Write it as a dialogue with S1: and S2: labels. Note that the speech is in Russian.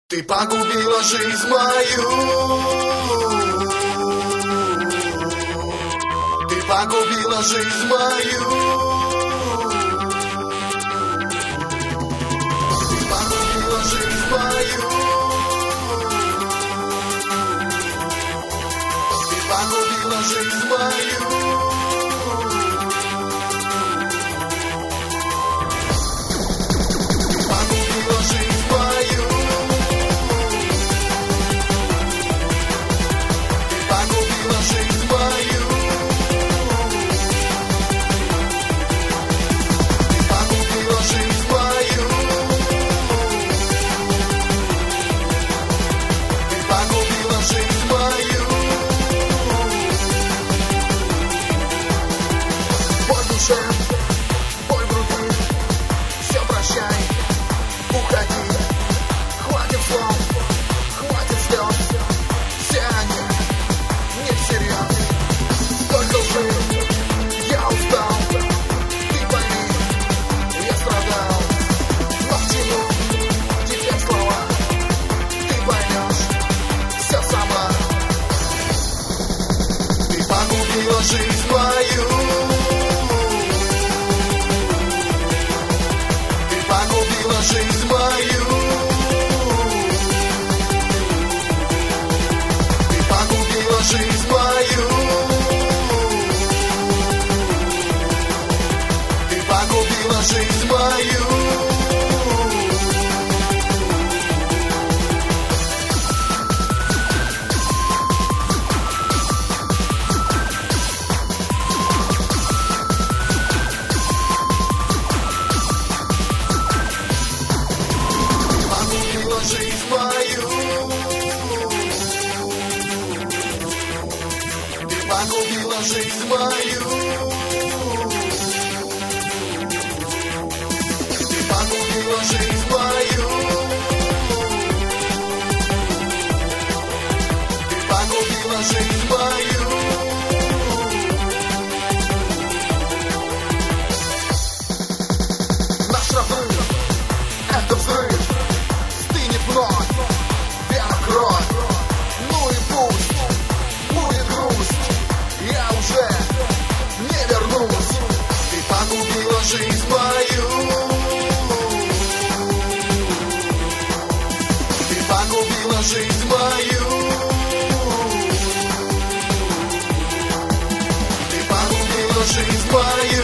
S1: Ты погубила жизнь мою. Ты погубила жизнь мою. Ты погубила жизнь мою. Ты погубила жизнь мою. Боль в груди, все прощай, уходи. Хватит слов, хватит слез, все они не всерьез. Столько лжи, я устал, ты пойми, я страдал. Но к чему теперь слова, ты поймешь все сама. Ты погубила жизнь мою. Жизнь мою. Ты погубила жизнь мою. Ты погубила жизнь мою. Жизнь мою. Ты погубила жизнь мою. Ты погубила жизнь мою. Ты погубила жизнь мою. Наш разрыв — это взрыв. Вверх кровь, ну и пусть будет грусть, я уже не вернусь. Ты погубила жизнь мою. Ты погубила жизнь мою. Ты погубила жизнь мою.